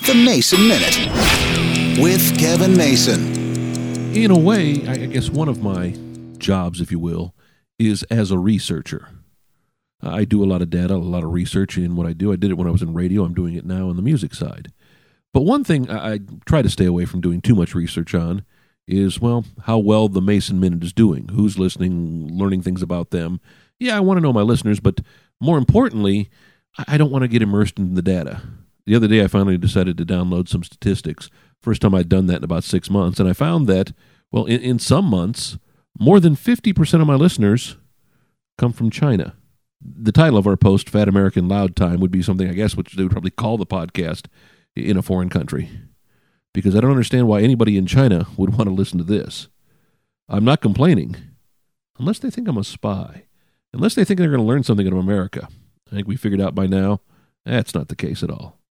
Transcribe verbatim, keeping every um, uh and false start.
The Mason Minute with Kevin Mason. In a way, I guess one of my jobs, if you will, is as a researcher. I do a lot of data, a lot of research in what I do. I did it when I was in radio. I'm doing it now on the music side. But one thing I, I try to stay away from doing too much research on is, well, how well the Mason Minute is doing. Who's listening, learning things about them. Yeah, I want to know my listeners, but more importantly, I don't want to get immersed in the data. The other day, I finally decided to download some statistics. First time I'd done that in about six months, and I found that, well, in, in some months, more than fifty percent of my listeners come from China. The title of our post, Fat American Loud Time, would be something, I guess, which they would probably call the podcast in a foreign country. Because I don't understand why anybody in China would want to listen to this. I'm not complaining, unless they think I'm a spy. Unless they think they're going to learn something out of America. I think we figured out by now, that's not the case at all.